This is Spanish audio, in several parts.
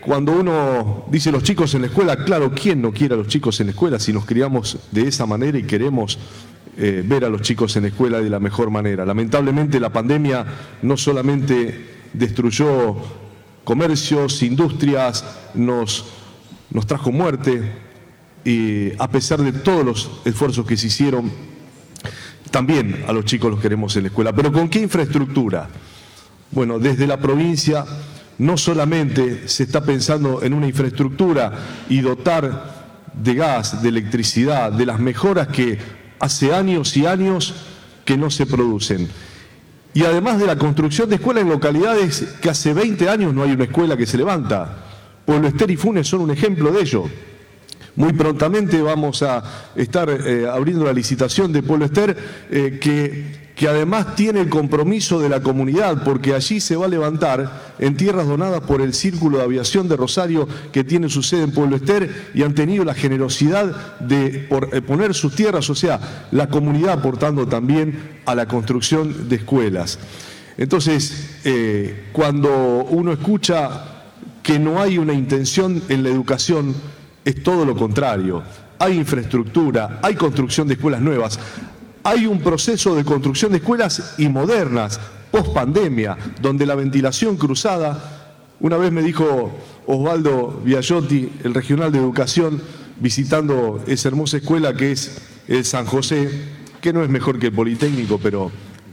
cuando uno dice los chicos en la escuela, claro, ¿quién no quiere a los chicos en la escuela si nos criamos de esa manera y queremos ver a los chicos en la escuela de la mejor manera? Lamentablemente la pandemia no solamente destruyó comercios, industrias, nos trajo muerte, y a pesar de todos los esfuerzos que se hicieron, también a los chicos los queremos en la escuela. ¿Pero con qué infraestructura? Bueno, desde la provincia no solamente se está pensando en una infraestructura y dotar de gas, de electricidad, de las mejoras que hace años y años que no se producen. Y además de la construcción de escuelas en localidades que hace 20 años no hay una escuela que se levanta. Pueblo Ester y Funes son un ejemplo de ello. Muy prontamente vamos a estar abriendo la licitación de Pueblo Ester, que además tiene el compromiso de la comunidad, porque allí se va a levantar en tierras donadas por el Círculo de Aviación de Rosario, que tiene su sede en Pueblo Ester, y han tenido la generosidad de poner sus tierras, o sea, la comunidad aportando también a la construcción de escuelas. Entonces, cuando uno escucha que no hay una intención en la educación, es todo lo contrario. Hay infraestructura, hay construcción de escuelas nuevas, hay un proceso de construcción de escuelas y modernas, post pandemia, donde la ventilación cruzada, una vez me dijo Osvaldo Biagiotti, el regional de educación, visitando esa hermosa escuela que es el San José, que no es mejor que el Politécnico, pero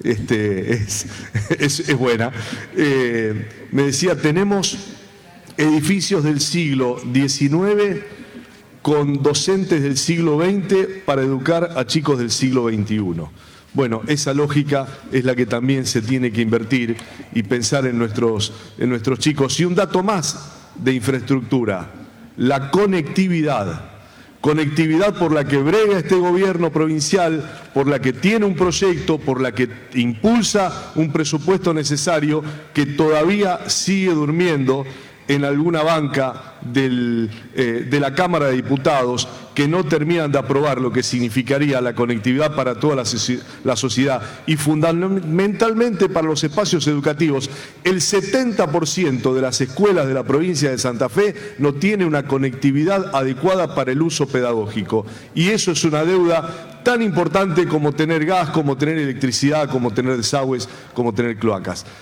es buena, me decía, tenemos edificios del siglo XIX con docentes del siglo XX para educar a chicos del siglo XXI. Bueno, esa lógica es la que también se tiene que invertir y pensar en nuestros chicos. Y un dato más de infraestructura, la conectividad. Conectividad por la que brega este gobierno provincial, por la que tiene un proyecto, por la que impulsa un presupuesto necesario que todavía sigue durmiendo en alguna banca de la Cámara de Diputados, que no terminan de aprobar lo que significaría la conectividad para toda la sociedad y fundamentalmente para los espacios educativos. El 70% de las escuelas de la provincia de Santa Fe no tiene una conectividad adecuada para el uso pedagógico, y eso es una deuda tan importante como tener gas, como tener electricidad, como tener desagües, como tener cloacas.